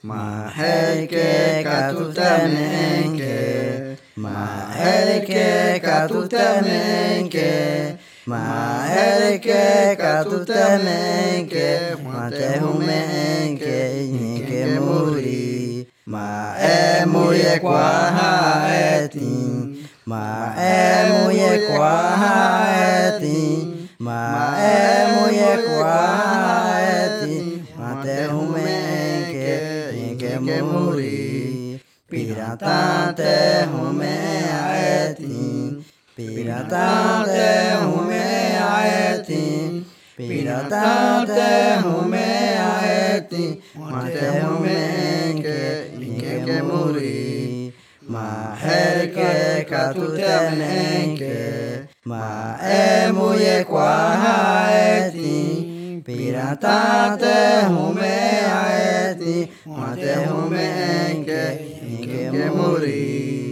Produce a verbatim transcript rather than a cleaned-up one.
Maherke katutamenke, Maherke katutamenke, Maherke katutamenke, Matehumenke inke muri, Maemuye kwahaetin, Maemuye kwahaetin, Maemuye kwahaetin, Matehumenke inke muri, Piratante humeaetin, Piratante humeaetin, Piratante humeaetin, Matehumenke inke muri, Maherke katutamenke, Maemuye kwahaetin, Piratante humeaetin, Matehumenke inke muri.